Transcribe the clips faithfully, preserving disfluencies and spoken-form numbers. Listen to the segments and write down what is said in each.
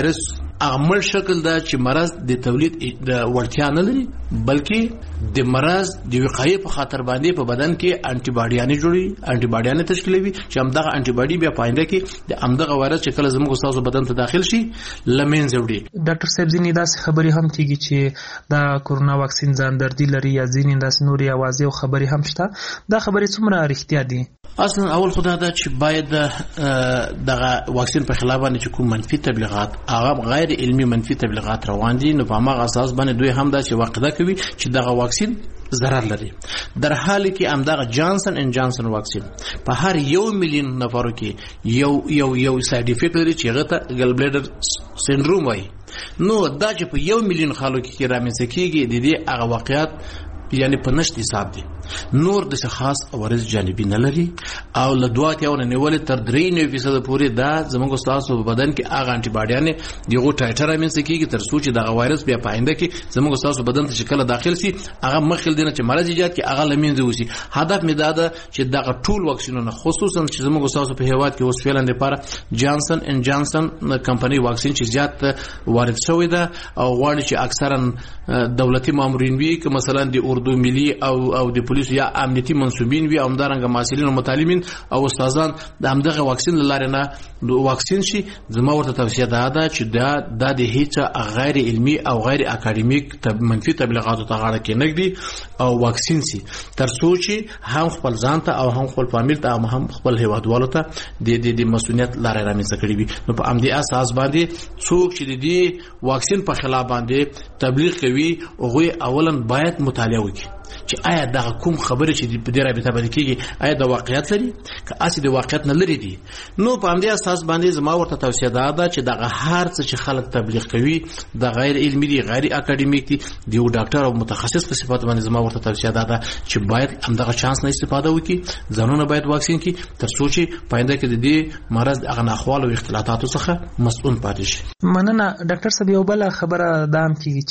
وایرس عمل شکل دا چې مرض د تولید د وړتیا نه لري بلکې د مرض د وقایې په خاطر باندې په بدن کې انټي باډیانې جوړي انټي باډیانې تشکیلوي چې همدغه انټي باډي بیا پاینده کې د همدغه وایرس چې کله زموږ تاسو بدن ته داخل شي لمنځه وړي. ډاکټر صاحب ځینې داسې خبرې هم کیږي چې دا کورونا واکسین ځان دردي لري یا ځینې داسې نورې اوازې او خبرې هم شته. دا خبرې څومره رښتیا دي؟ اصلا اول خدا دا چې باید دغه واکسین په خلاف باندې چې کوم منفي تبلیغات هغه غیر علمي منفي تبلیغات روان دي نو په هغه اساس باندې دوی هم دا چې واقعده کوي چې دغه واکسین ضرر لري. در حالی کې همدغه جانسن ان جانسن واکسین په هر یو میلیون نفرو کې یو یو یو ساید افیکټ لري چې هغه ته ګل بلیډر سندروم وایي. نو دا چې په یو میلیون خلکو کې رامنځته کیږي د دې هغه واقعیت یعنی په نشت حساب دي نور د خاص عوارض جانبي نه لري او له دوه اتیاونه نیول تر درې نه فیصد پورې دا زموږ تاسو په بدن کې هغه انټي باډیانې دیغه ټایټر امنس کیږي تر څو چې دا وایرس بیا پاینده کې زموږ تاسو بدن ته شکل داخل شي هغه مخکل دینه چې مرض ایجاد کې هغه لمنځه وسی. هدف می دا ده چې دغه ټول واکسینونه خصوصا چې زموږ تاسو په هیواد کې اوس فعلا لپاره جانسن ان جانسن کمپنی واکسین چې زیات وارد شوی ده او غواړي چې اکثرا دولتي مامورین وي که مثلا د اردو ملي او او د پولیس یا امنیتي منسوبین وي همدارنګه مسؤلین او متعلمین او استادان د همدغه واکسین لاره نه واکسین شي. زما ورته توصیه ده دا چې دا د هیڅ غیر علمي او غیر اکاډمیک منفي تبلیغاتو ته غاړه کې نګدي او واکسین شي تر څو چې هم خپل ځان ته او هم خپل فامیل ته او هم خپل هیوادوالو ته د د مسؤلیت لاره رامنځته کړي وي. نو په امدي اساس باندې څوک چې د دې واکسین په خلاف باندې تبلیغ کوي هغه اولا باید مطالعه وکړي چې آیا دا کوم خبره چې په دې رابطه باندې کیږي آیا د واقعیت لري که اسی د واقعیت نه لري دي. نو په همدې اساس باندې زما ورته توصیه ده چې دغه هر څه چې خلک تبلیغ کوي د غیر علمي دي غیر اکاډمیک دي د یو ډاکټر او متخصص په صفت باندې زما ورته توصیه ده چې باید همدغه چانس نه استفاده وکړي ځانونه باید واکسین کړي تر څو چې پاینده کې د دې مرض د اغناخوال او اختلاطاتو څخه مسؤل پاتې شي. مننه ډاکټر صاحب. یو بل خبره دام کیږي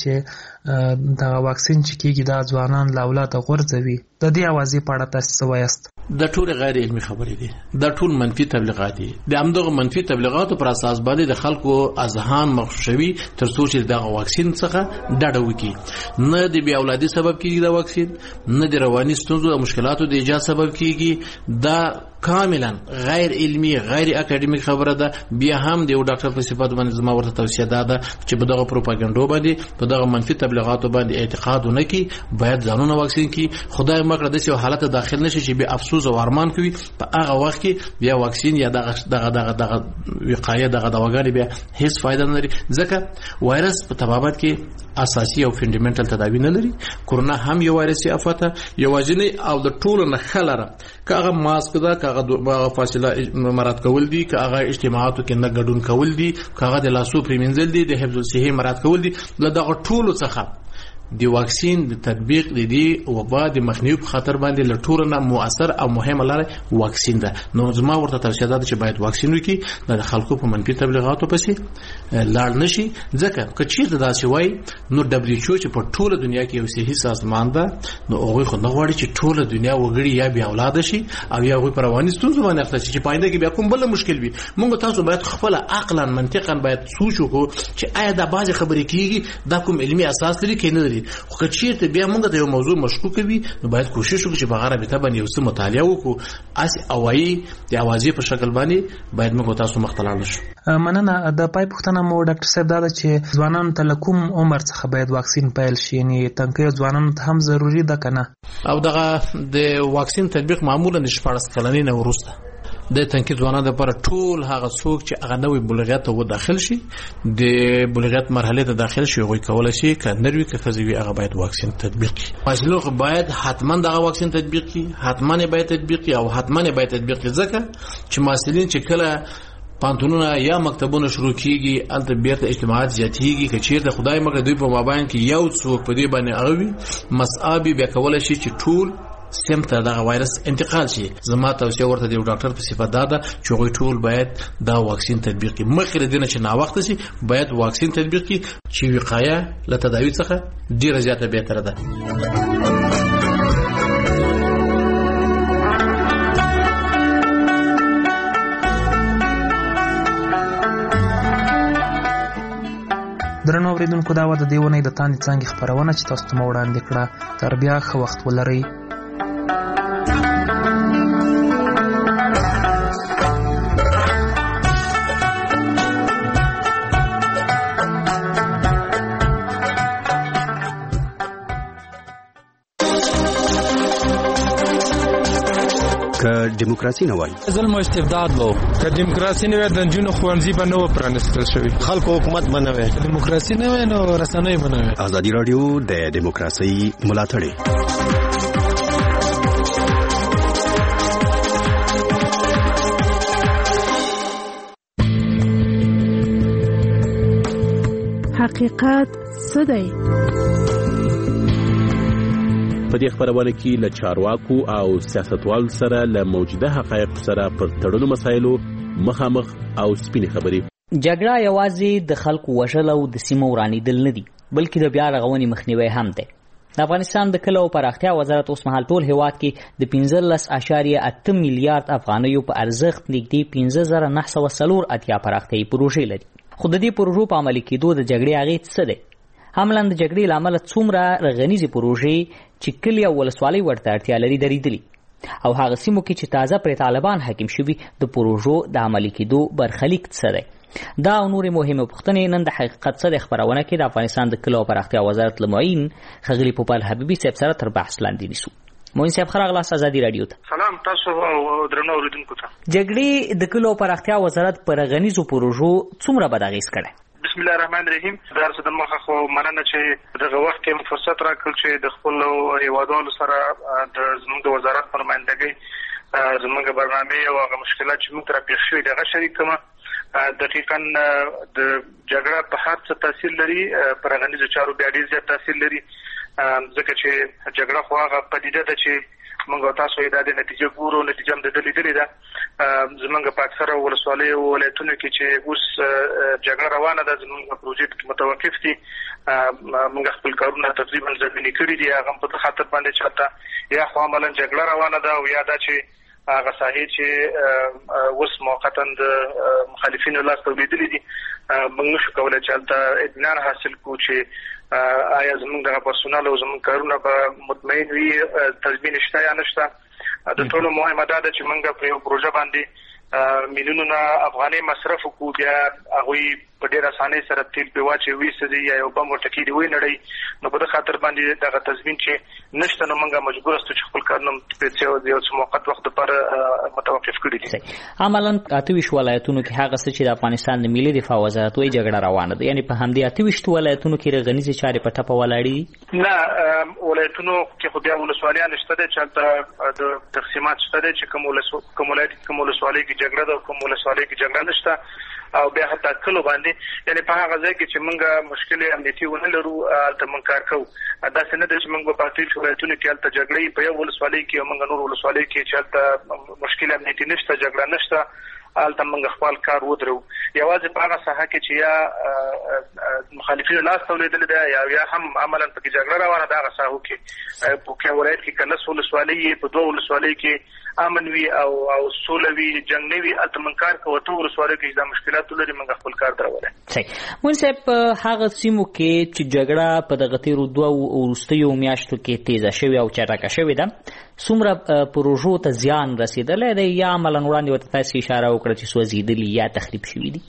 چې دا واکسین چې کیږي دا ځوانان لا اولاد غورځوي. د دې اوازې په اړه تاسو څه وایاست؟ دا ټول غیر علمي خبرې دي دا ټول منفي تبلیغات دي. د همدغه منفي تبلیغاتو پر اساس باندې د خلکو اذهان مغشوشوي تر څو چې دغه واکسین څخه ډډه وکړي. نه د بیا اولادي سبب کیږي دا واکسین نه د رواني ستونزو او مشکلاتو د ایجاد سبب کیږي. دا کاملا غیر علمي غیر اکاډمیک خبره ده. بیا هم د یو ډاکټر په صفت باندې زما ورته توصیه ده چې په دغه پروپاګاندا باندې په دغه منفي تبلیغاتو باندې اعتقاد ونه کړي باید ځانونه واکسین کړي. خدای مکړه د څه حالت داخل نشي چې به افسوس او ارمان کوي په هغه وخت کې بیا واکسین یا دغه دغه دغه دغه وقایه دغه دواګانې بیا هیڅ فائدہ نه لري ځکه وایرس په طبابت کې اساسي او فندامنټل تداوی نه لري. کورونا هم یو وایرسي افته یوازینی او د ټولو نه خلره کاغه ماسک دا کاغه فاصله مراد کول دي کاغه اجتماعاتو کې نه ګډون کول دي کاغه د لاسو پریمنځل دي د حفظ الصحه مراد کول دي. له دغه ټولو څخه دی واکسین د تطبیق د دې وبا د مخنیوي په خاطر باندې لټور نه مؤثر او مهمه لاره واکسین ده. نو زما ورته توصیه ده چې باید واکسین وکړي د خلکو په منفي تبلیغاتو پسې لاړ نشي ځکه که چیرته داسې وای نو دبليو ایچ او چې په ټوله دنیا کې یو صحي سازمان ده نو هغه خو نه غواړي چې ټوله دنیا وګړي یا بیا اولاد شي او یا هغه پر رواني ستونزو باندې اخته شي چې پاینده کې بیا کوم بل مشکل وي. موږ تاسو باید خپل عقلا منطقا باید سوچ وکړو چې آیا دا بعضی خبرې کیږي دا کوم علمي اساس لري کې نه لري. خو که چیرته بیا موږ د یو موضوع مشکوک وي نو باید کوشش وکړو چې په غاره به تبن یو څه مطالعه وکړو اسی اوایي د اوازې په شکل باندې باید موږ تاسو مختلال نشو. مننه. د پای پښتنه مو ډاکټر صاحب دا چې ځوانانو ته لکوم عمر څخه باید واکسین پیل شي یعنی تنکي ځوانانو ته هم ضروری ده کنه؟ او دغه د واکسین تطبیق معمولا د شپږ کلنۍ نه وروسته د تنکي ځوانانو لپاره ټول هغه څوک چې هغه نوې بلوغیت ته وداخل شي د بلوغیت مرحله ته داخل شي هغه کولای شي کندروي که فزوي هغه باید واکسین تطبیق کړي. مسلوخ باید حتما دغه واکسین تطبیق کړي حتما باید تطبیق کړي او حتما باید تطبیق کړي ځکه چې مسلین چې کله پانتونونه یا مکتبونه شروع کیږي الته بیرته اجتماعات زیاتیږي که چیرته خدای مګر دوی په مابین کې یو څوک په دې باندې اووي مصابي بیا کولای شي چې ټول سمته دغه وایرس انتقال شي. زما توصیه ورته دی ډاکټر په صفت ده چې غوي ټول باید دا واکسین تطبیق کړي مخکې دینه چې نا وخت شي باید واکسین تطبیق کړي چې وقایه له تداوی څخه ډیره زیاته بهتره ده. درنو اوریدونکو دا و د دې اونۍ د تاندې څانګې خپرونه چې تاسو ته مو وړاندې کړه. تر بیا ښه وخت ولرئ. که دیموکراسي نه وای ظلم او استبداد وو، که دیموکراسي نه وای د نجونو ښوونځي به نه و پرانیستل شوي، خلکو حکومت به نه وای، دیموکراسي نه وای نو رسنۍ به نه وای. ازادي راډیو د دیموکراسي ملاتړی. حقیقت څه دی؟ په دې خبرونه کې له چارواکو او سیاستوالو سره له موجوده حقایقو سره پر تړلو مسایلو مخامخ او سپینې خبرې. جګړه یوازې د خلکو وژل او د سیمو ورانېدل نه دي، بلکې د بیا رغونې مخنیوی هم دی. د افغانستان د کلي او پراختیا وزارت اوس مهال ټول هیواد کې د پنځلس اعشاریه اته میلیارډ افغانیو په ارزښت نږدې پنځه زره نهه سوه څلور اتیا پراختیایي پروژې لري. خو د دې پروژو په عملي کېدو د جګړې اغېز څه دی؟ عملاً د جګړې له امله څومره رغنیزې پروژې چې کلي او ولسوالۍ ورته اړتیا لري درېدلي، او هغه سیمو کې چې تازه پرې طالبان حاکم شوي د پروژو د عملي کېدو برخلیک څه دی؟ دا او نورې مهمې پوښتنې نن د حقیقت څه دی خپرونه کې د افغانستان د کلي او پراختیا وزارت له معین ښاغلي پوپل حبیبي صاحب سره تر بحث لاندې نیسو. معین صاحب ښه راغلاست ازادي راډیو ته. سلام تاسو او درنو اوریدونکو ته. جګړې د کلي او پراختیا وزارت پر رغنیزو پروژو څومره بد اغېز کړی؟ بسم الله الرحمن الرحیم. دا څه د مخه خو مننه چې دغه وخت کې فرصت راکړل چې د خپل هیوادوالو سره د زموږ د وزارت په نمائندګۍ زموږ برنامه او هغه مشکلات چې موږ تر پیښ شوي دغه شریکم. دقیقاً د جګړه په هر څه تاثیر لري، پر رغنیزو چارو بیا ډېر زیات تاثیر لري، ځکه چې جګړه خو هغه پدیده ده چې موږ تاسو یې د نتیجه ګورو، نتیجه هم د دې لیدلې ده. زمونږ په اکثره ولسوالۍ او ولایتونو کې چې اوس جګړه روانه ده، زمونږ پروژې متوقف دي، موږ خپل کارونه تقریبا زمینی کړي دي، هغه په خاطر باندې چاته یا خو عملاً جګړه روانه ده او یا دا چې هغه ساحې چې اوس موقتا د مخالفینو لاس ته لوېدلې دي، موږ نشو کولی چې هلته اطمینان حاصل کړو چې آیا زموږ دغه پرسونل او زموږ کارونه به مطمئن وي، تضمین شته یا نشته. د ټولو مهمه دا ده چې موږ په یو پروژه باندې میلیونونه افغانۍ مصرف وکړو، بیا هغوی په ډېر اسانۍ سره تیل پرې واچوي ویسځي یا یو بم ورته کېږدي ونړوي، نو په دې خاطر باندې دغه تضمین چې نشته، نو موږ مجبور یاستو چې خپل کارونه یو څه موقت وخت لپاره متوقف کړي دي. عملاً اته ویشت ولایتونو کې هغه څه چې د افغانستان د ملي دفاع وزارت وایي جګړه روانه ده، یعنې په همدې اته ویشت ولایتونو کې رغنیزې چارې په ټپه ولاړې دي؟ نه، ولایتونو کې خو بیا ولسوالیان شته دي چې هلته د تقسیمات شته دي چې کوم ولایت کوم ولسوالۍ کې جګړه ده او کوم ولسوالۍ کې جګړه نشته، او بیا حتی کلو باندې یعنی په هغه ځای کې چې موږ مشکل امنیتي ونه لرو هلته موږ کار کوو. داسې نه ده چې موږ په پاتې ولایتونو کې هلته جګړه په یو ولسوالۍ کې او موږ نور ولسوالۍ کې چې هلته مشکل امنیتي نشته، جګړه نشته، هلته موږ خپل کار ودرو. یوازې په هغه ساحه کې چې یا مخالفینو لاس ته لوېدلې ده یا یا هم عملاً پکې جګړه روانه ده، هغه ساحو کې په کوم ولایت کې که لس ولسوالۍ په دوه ولسوالۍ کې امن وي او او سوله وي، جنګ نه وي، هلته موږ کار کوو. ته ولسوالۍ کې دا مشکلات لري، موږ خپل کار درولی. صحیح. مون صاحب په هغه سیمو کې چې جګړه په دغه تېرو دوه وروستیو میاشتو کې تیزه شوې او چټکه شوې ده، څومره پروژو ته زیان رسېدلی دی یا عملاً وړاندې ورته تاسې اشاره وکړه چې سوځېدلي یا تخریب شوي دي؟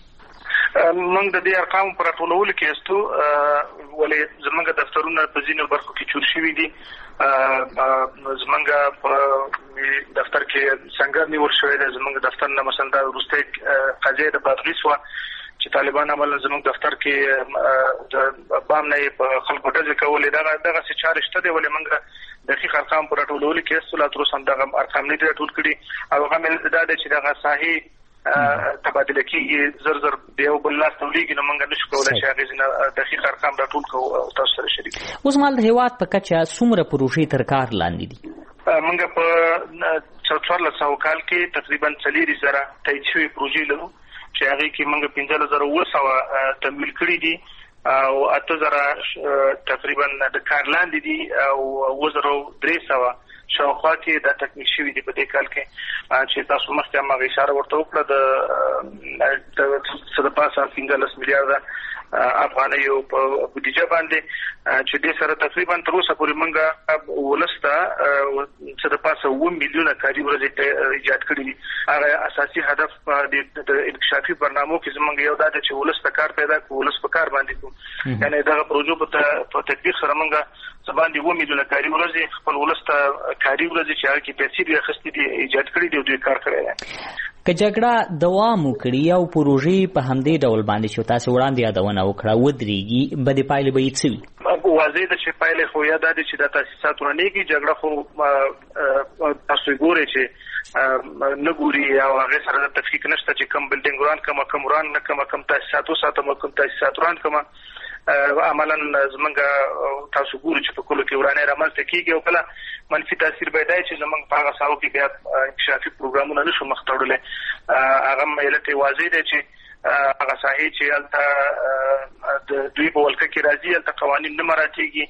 موږ د دې ارقامو په راټولولو کې یاستو، ولې زموږ دفترونه په ځینو برخو کې چور شوي دي. زموږ په دفتر کې سنګر نیول شوی دی، زموږ دفتر نه مثلا دا وروستۍ قضیه د بادغیس وه چې طالبان عملاً زموږ دفتر کې د بام نه یې په خلکو ډزې کولې. دغه دغسې چارې شته دی، ولې موږ دقیق ارقام په راټولولو کې یاستو، لا تر اوسه هم دغه ارقام نه دي راټول کړي، او هغه مې دا دی چې دغه ساحې تبادله کېږي زر زر د یو بل لاس ته ولیږي، نو موږ نشو کولی چې هغې ځینې دقیق ارقام راټول کړو او تاسو سره شریک کړو. اوس مهال د هېواد په کچه څومره پروژې تر کار لاندې دي؟ موږ په څوارلس سوه کال کې تقریبا څلېرویشت زره تایید شوي پروژې لرو چې هغې کې موږ پنځلس زره اووه سوه تمویل کړي دي او اته زره تقریبا د کار لاندې دي او اووه زره درې سوه شاوخوا کې دا تکمیل شوي دي په دې کال کې چې تاسو مخکې هم هغه اشاره ورته وکړه د څه د پاسه پنځلس میلیارده افغانیو په بودیجه باندې چې د سره تقریبا تر اوسه پورې موږ ولسته چې د پاسه و میلیونه کاري ورځې ایجاد کړي دي. هغه اساسي هدف د انکشافي برنامو کې زموږ یو دا چې ولسته کار پیدا کړو، ولس په کار باندې کوو. یعنی دا پروژه په تطبیق سره موږ سباندې و میلیونه کاري ورځې خپل ولسته کاري ورځې چې هغه کې پیسې دي اخیستې دي ایجاد کړي دي او دوی کار کړی دی. که جګړه دوام وکړي او پروژې په همدې ډول باندې شو، تاسو وړاندې یادونه وکړه ودرېږي، بدې پایلې به یې څه وي؟ واضح ده چې پایلې خو یا دا دي چې د تاسیسات ورنېږي. جګړه خو تاسو ګورئ چې نه ګوري او هغه سره د تفکیک نشته چې کم بلډینګ وران کم کم وران نه کم کم تاسیسات وساتم کم تاسیسات وران کم عملاً زمونږ تاسو ګورئ چې په کلو کې ورانه رامنځته کیږي او کله منفي تاثیر به دی چې زمونږ په هغه ساحو کې بیا انکشافي پروګرامونه نشو مخ ته وړلی. هغه علت واضح دی چې هغه ساحې چې هلته د دوی په ولکه کې راځي هلته قوانین نه مراعاتېږي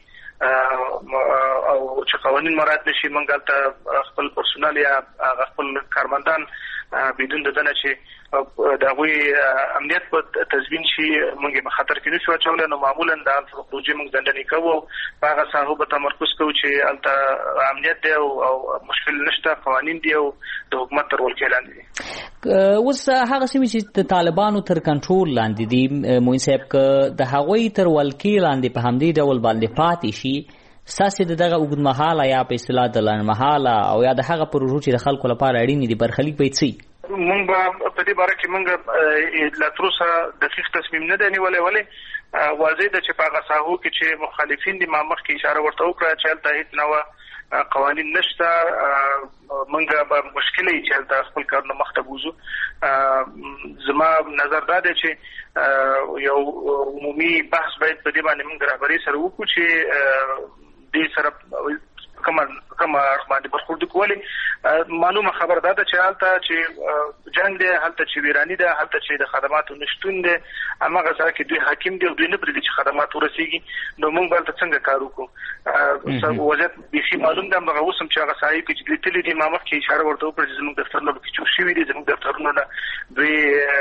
او چې قوانین مراعات نشي موږ هلته خپل پرسونل یا خپل کارمندان بدون د دنه چې د هغوی امنیت په تضمین شي موږ په خطر کې نشو اچولی، نو معمولا د پروژې موږ ځنډنې کوو او په هغه ساحو به تمرکز کوو چې هلته امنیت دی او مشکل نشته، قوانین دي او د حکومت تر ولکې لاندې دي. اوس هغه سیمې چې د طالبانو تر کنټرول لاندې دي موین صاحب، که د هغوی تر ولکې لاندې په همدې ډول باندې پاتې شي، ستاسې د دغه اوږدمهاله یا په اصطلاح د لنډمهاله او یا د هغه پروژو چې د خلکو لپاره اړینې دي برخلیک به یې څه وي؟ مونږ به په دې باره کې مونږ لا تر اوسه دقیق تصمیم نه دی نیولی. ولې واضح ده چې په هغه ساحو کې چې مخالفین دي، ما مخکې اشاره ورته وکړه چې هلته هېڅ نوع قوانین نشته، مونږ به مشکل وي چې هلته خپل کارونه مخ ته بوځو. زما نظر دا دی چې یو عمومي بحث باید په دې باندې مونږ رهبرۍ سره وکړو چې دې سره کومه کومه باندې برخورد کولی. معلومه خبر ده چې هلته چې جنگ دی، هلته چې ویرانی ده، هلته چې د خدماتو نشتون دی، هماغه ځای کې دوی حاکم دي او دوی نه پرېږدي چې خدمات ورسېږي. نو موږ به هلته څنګه کار وکړو؟ وضعیت بیخي معلوم ده. همدغه اوس هم چې هغه ساحې کې چې دوی تللي دي، ما مخکې اشاره ورته وکړه چې زموږ دفترونه پکې چوپ شوي دي، زموږ دفترونه نه دوی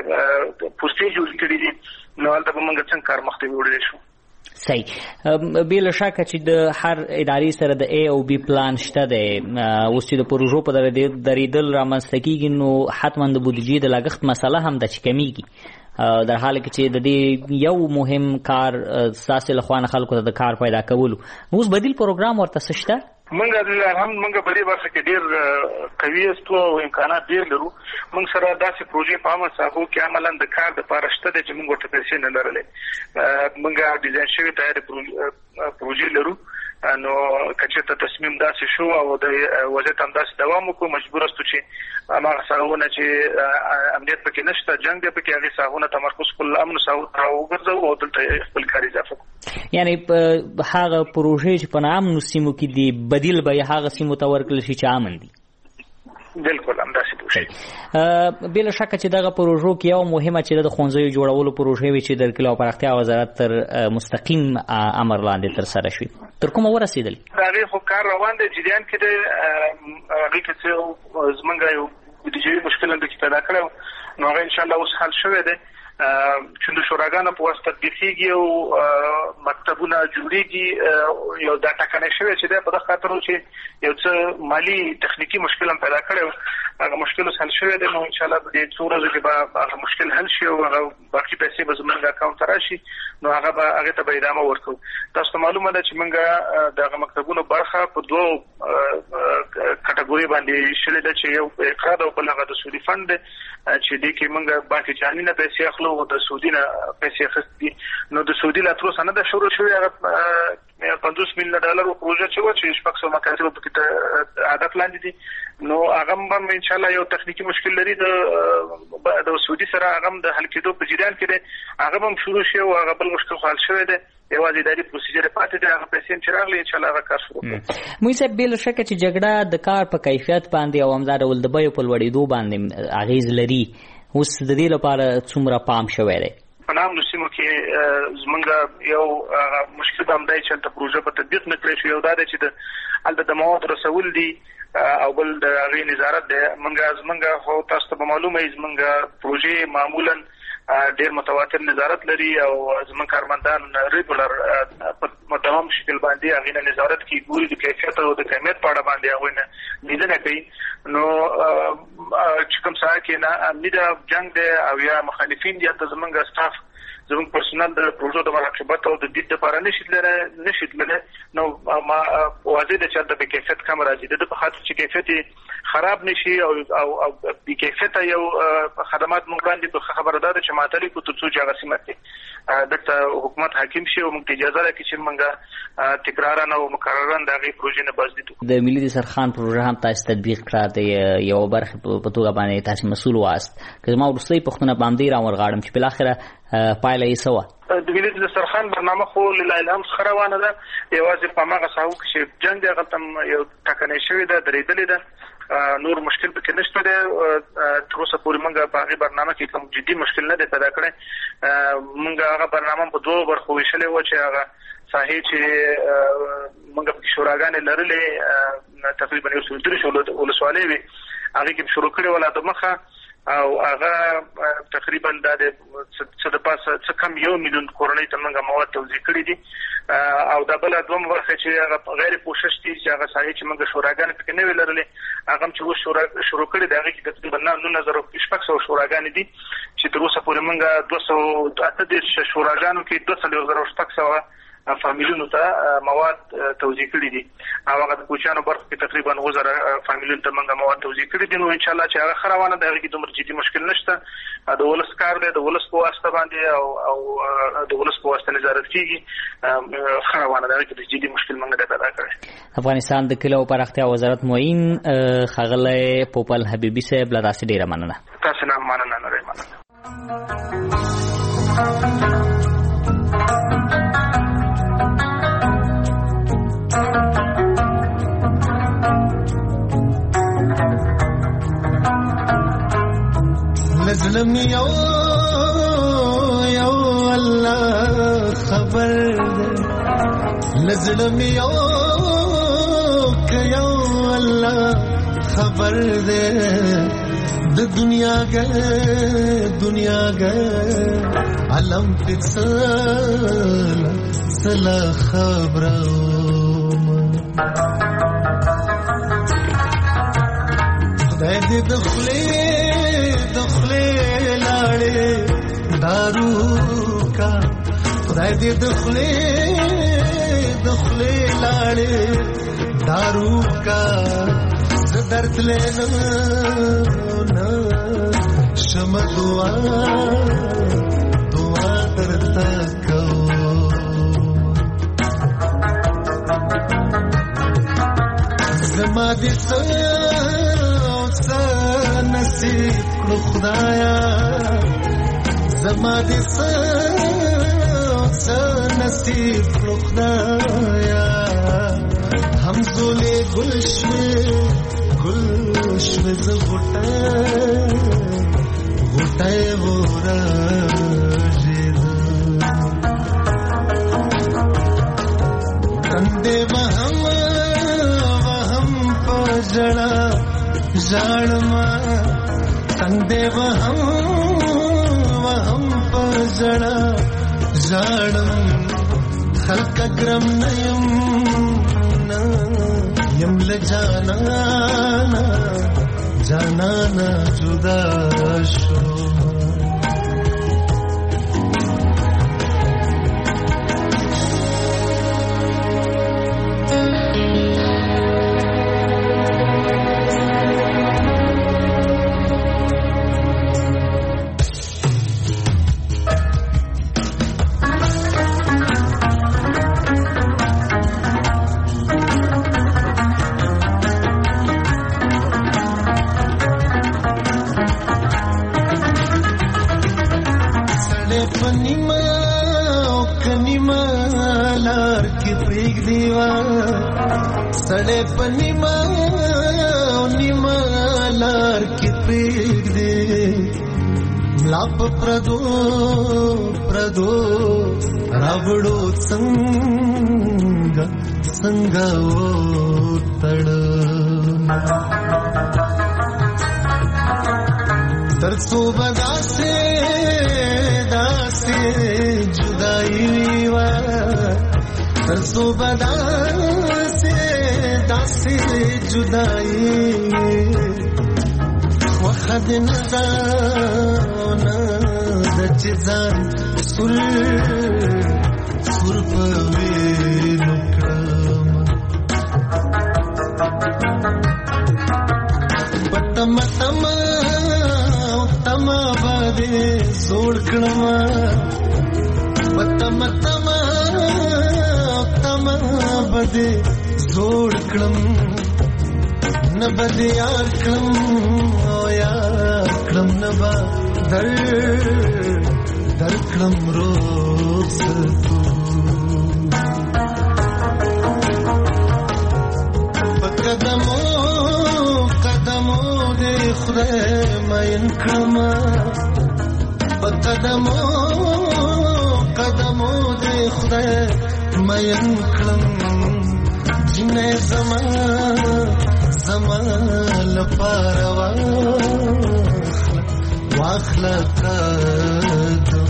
پوستې جوړې کړي دي. نو هلته به موږ څنګه کار مخته وړلی شو؟ صحیح. بې له شکه چې د هر ادارې سره د A او B پلان شته دی. اوس چې د پروژو په درېدل رامنځته کېږي نو حتما د بودیجې د لګښت مسله هم ده چې کمیږي، در حال کې چې د دې یو مهم کار ستاسې له خوا نه خلکو ته د کار پیدا کولو. اوس بدیل پروګرام ورته څه شته؟ موږ هم موږ په دې برخه کې ډېر قوي یو او امکانات ډېر لرو. موږ سره داسې پروژې په عامه ساحو کې عملاً د کار دپاره شته دی چې موږ ورته پیسې نه لرلې. موږ ډیزاین شوې تیارې پروژې لرو. نو که چېرته تصمیم داسې شو او د وضعیت همداسې دوام وکړو، مجبور استو چې هماغه ساحونه چې امنیت پکې نشته، جنګ دی پکې، هغې ساحونه تمرکز خپل امنو ساحو ته راوګرځوو او دلته خپل کار اضافه کړو. یعنی هغه پروژې چې په ناامنو سیمو کې دي بدیل به یې هغه سیمو ته ورکړل شي چې امن دي. بالکل همداسې به وشي. بې له شکه چې دغه پروژو کې یو مهمه چې د ښوونځیو جوړولو پروژې وي چې د کلي او پراختیا وزارت تر مستقیم امر لاندې ترسره شوي، تر کومه ورسېدلي؟ د هغې خو کار روان دی، جریان کې دی. هغې کې څه زموږ یو بودیجوي مشکل هم پکې پیدا کړی، نو هغه انشاءالله اوس حل شوی دی. چې د شوراګانو په واسطه تطبیقېږي او مکتبونه جوړېږي. یو دا ټاکنی شوی چې دی په دغه خاطر چې یو څه مالي تخنیکي مشکل هم پیدا کړی و، هغه مشکل اوس حل شوی دی. نو انشاءالله په دې څو ورځو کې به هغه مشکل حل شي او هغه باقي پیسې به زموږ اکاونټ ته راشي، نو هغه به هغې ته به ادامه ورکوو. تاسو ته معلومه ده چې موږ د هغه مکتبونو برخه په دوو کټګورۍ باندې شلې ده چې یو اقرا ده او بل هغه د سودي فنډ دی چې دې کې موږ بانک جهاني نه پیسې اخلو او د سعودي نه پیسې اخیستې دي. نو د سعودي لا تر اوسه نه ده شروع شوې. هغه پنځوس میلیونه ډالرو پروژه چې وه چې شپږ سوه مکاتبو پکې هدف لاندې دي، نو هغه هم انشاءالله یو تخنیکي مشکل لري د د سعودي سره، هغه هم د حل کېدو په جریان کې دی. هغه هم شروع شوی او هغه بل مشکل خو حل شوی دی، یوازې اداري پروسیجر پاتې دی. هغه پیسې هم چې راغلي انشاءالله هغه کار شروع کړو. موږ صاحب بې له شکه چې جګړه د کار په کیفیت باندې او همدا ډول د بیو په لوړېدو باندې اغېز لري، اوس د دې لپاره څومره پام شوی دی؟ په نامنو سیمو کې زموږ یو مشکل هم دی چې هلته پروژه په تطبیق نه کړی شو. یو دا دی چې د هلته د موادو رسول دي او بل د هغې نظارت دی. موږ زموږ خو تاسو ته به معلومه وي زموږ پروژې معمولا ډېر متواتر نظارت لري او زموږ کارمندان ریګولر په مداوم شکل باندې هغې نه نظارت کوي، ګوري د کیفیت او د کمیت په اړه باندې هغوی نه لیدنه کوي. نو چې کوم ساحه کې نه امني ده، جنګ دی او یا مخالفین دي، هلته زموږ سټاف زموږ پرسونل د پروژو د مراقبت او د دید لپاره نشي تللی نشي تللی نو ما واضح ده چې هلته بې کیفیت کم راځي. د ده په خاطر چې کیفیت خراب نشي او او او بې کیفیته یو خدمات موږ وړاندې په خبره ده چې معطلې کړو تر څو چې هغه سیمه کې دلته حکومت حاکم شي او موږ ته اجازه راکړي چې موږ تکرارا او مکررا د هغې پروژې نه بازدید وکړو. د ملي دسترخوان پروژه هم تاسو تطبیق کړه، د یوه برخې په توګه باندې تاسو مسؤل واست. که زما وروستۍ پوښتنه په همدې راورغاړم چې بالاخره پایله یې څه وه؟ د ملي دسترخوان برنامه خو لله الحمد ښه روانه ده. یوازې په هماغه ساحو کې چې جنګ دی هغلته هم یو ټاکنۍ شوې ده، درېدلې ده، نور مشکل پکې نشته دی. تر اوسه پورې موږ په هغې برنامه کې کوم جدي مشکل نه دی پیدا کړی. موږ هغه برنامه په دوو برخو ویشلې وه چې هغه ساحې چې موږ پکې شوراګانې لرلې تقریبا یو سل دېرش ولسوالۍ وې، هغې کې شروع کړې وه لا د مخه او هغه تقریبا دا د څه د پاسه څه کم یو میلیون کورنۍ ته موږ مواد توزیع کړي دي. او دا بله دومره برخه چې هغه غیر پوښښ دي چې هغه ساحې چې موږ شوراګانې پکې نه وې لرلې هغه هم چې اوس شروع کړي د هغې کې تقریبا نولس زره شپږ سوه شوراګانې دي چې تر اوسه پورې موږ دوه سوه اته دېرش شوراګانو کې دوه څلوېښت زره شپږ سوه فامیلونو ته مواد توزیع کړي دي او هغه د کوچیانو برخو کې تقریبا اووه زره فامیلونو ته موږ مواد توزیع کړي دي. نو انشاءالله چې هغه ښه روانه ده، هغې کې دومره جدي مشکل نشته. د ولس کار دی، د ولس په واسطه باندې او او د ولس په واسطه نظارت کېږي، ښه روانه ده، هغې کې د جدي مشکل موږ نه دی پیدا کړی. افغانستان د کلي او پراختیا وزارت معین ښاغلی پوپل حبیبي صاحب له تاسې ډېره مننه. تاسې نه مننه نورې مننه. لزلم یو یو الله خبر ده، لزلم یو یو الله خبر ده، د دنیا گئے دنیا گئے علم پسل سلا خبرم خدای دې دخلې دخلې لاړې دارو کا، خدای دې دخلې دخلې لاړې دارو کا، ز درد لینا نا شم دعا دعا درتا کو زما دې نصیب کړو خدایا، زما دې څه نصیب کړو خدایا، همزولې ګل شوې ګل شوې زه غوټۍ غوټۍ ورژېدم تندې وهم وهم په ژړا ژړما تندې وهم وهم په ژړا ژړم خلک ګرم نه یم نه یم له جانانا جانانا جدا شوم. सड़े पनीमा निमा लार की पीक दे लाप प्रदो प्रदो रावड़ो संग संग तड़ तर ترڅو بداسه داسه جدائی وا ترڅو بداسه داسه جدائی وخد نزانا د چزان سر سر پوي نکړم پتم تم تم باندې زوړ کړم پتم تم تم باندې زوړ کړم نبدي یار کړم او یار کړم نبا در در کړم روز تو قدمو قدمو دې خدای مې کړم قدمو قدمو دې خدای مې کړم جنې زمان زمان لپاره واخلا واخلا